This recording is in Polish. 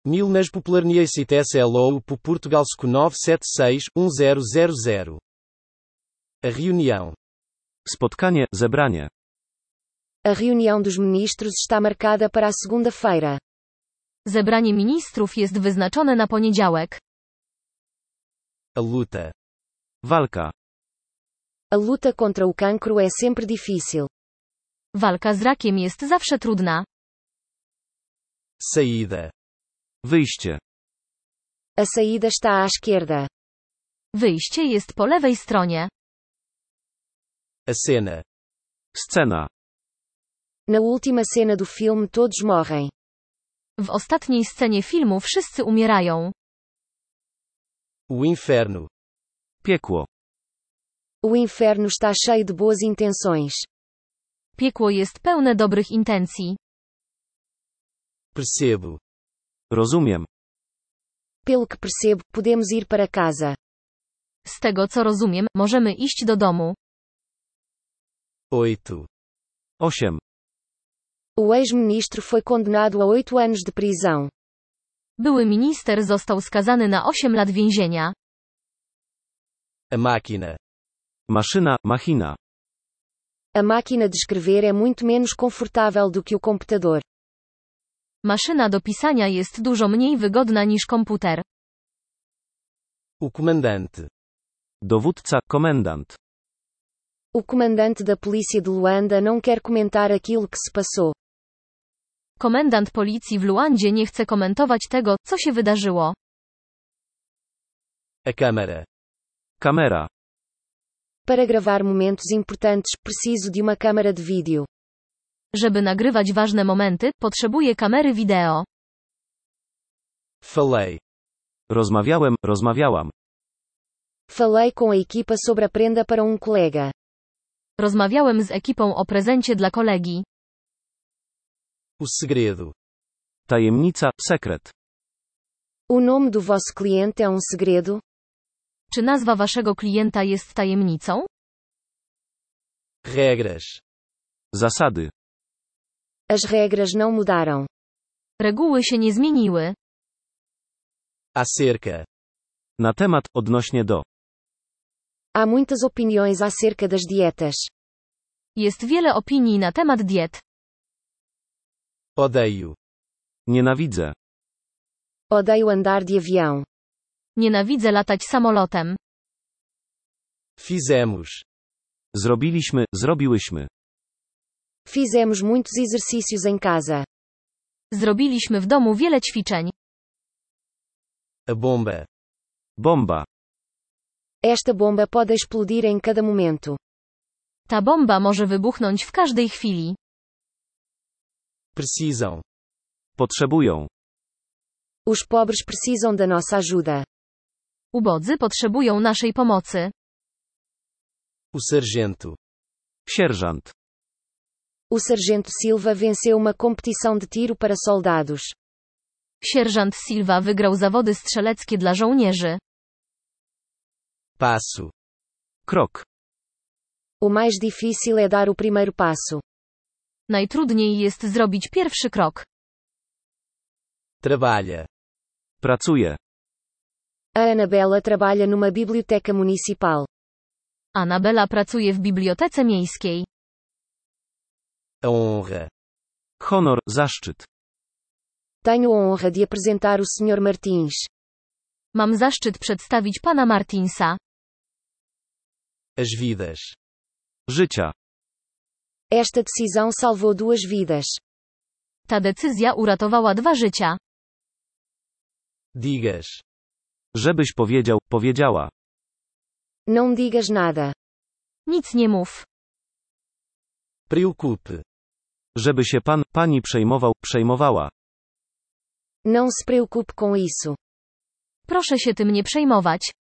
Milnas popularniecites LOU po Portugalsku 976-1000. A reunião. Spotkanie, zebranie. A reunião dos ministros está marcada para a segunda-feira. Zebranie ministrów jest wyznaczone na poniedziałek. A luta. Walka. A luta contra o cancro é sempre difícil. Walka z rakiem jest zawsze trudna. Saída. Wyjście. A saída está à esquerda. Wyjście jest po lewej stronie. A cena. Scena. Na última cena do filme todos morrem. W ostatniej scenie filmu wszyscy umierają. O inferno. Piekło. O inferno está cheio de boas intenções. Piekło jest pełne dobrych intencji. Percebo. Rozumiem. Pelo que percebo, podemos ir para casa. Z tego co rozumiem, możemy iść do domu. 8. 8. O ex-ministro foi condenado a 8 anos de prisão. Były minister został skazany na 8 lat więzienia. A máquina. Maszyna, machina. A máquina de escrever é muito menos confortável do que o computador. Maszyna do pisania jest dużo mniej wygodna niż komputer. O comandante. Dowódca, komendant. O comandante da polícia de Luanda não quer comentar aquilo que se passou. Komendant policji w Luandzie nie chce komentować tego, co się wydarzyło. A câmara. Kamera. Para gravar momentos importantes, preciso de uma câmara de vídeo. Żeby nagrywać ważne momenty, potrzebuję kamery wideo. Falei. Rozmawiałam. Falei com a equipa sobre a prenda para um colega. Rozmawiałem z ekipą o prezencie dla kolegi. O segredo. Tajemnica, sekret. O nome do vosso cliente é um segredo? Czy nazwa waszego klienta jest tajemnicą? Regras. Zasady. As regras não mudaram. Reguły się nie zmieniły. Acerca. Na temat, odnośnie do. Há muitas opiniões acerca das dietas. Jest wiele opinii na temat diet. Odeio. Nienawidzę. Odeio andar de avião. Nienawidzę latać samolotem. Fizemos. Zrobiłyśmy. Fizemos muitos exercícios em casa. Zrobiliśmy w domu wiele ćwiczeń. A bomba. Bomba. Esta bomba pode explodir em cada momento. Ta bomba może wybuchnąć w każdej chwili. Precisam. Potrzebują. Os pobres precisam da nossa ajuda. Ubodzy potrzebują naszej pomocy. O sargento. Sierżant. O sargento Silva venceu uma competição de tiro para soldados. Sierżant Silva wygrał zawody strzeleckie dla żołnierzy. Passo. Krok. O mais difícil é dar o primeiro passo. Najtrudniej jest zrobić pierwszy krok. Trabalha. Pracuje. A Anabela trabalha numa biblioteca municipal. Anabela pracuje w bibliotece miejskiej. A honra. Honor, zaszczyt. Tenho a honra de apresentar o Sr. Martins. Mam zaszczyt przedstawić pana Martinsa. As vidas. Życia. Esta decisão salvou 2 vidas. Ta decyzja uratowała 2 życia. Digas. Żebyś powiedziała. Não digas nada. Nic nie mów. Preocupe. Żeby się pani przejmowała. Não se preocupe com isso. Proszę się tym nie przejmować.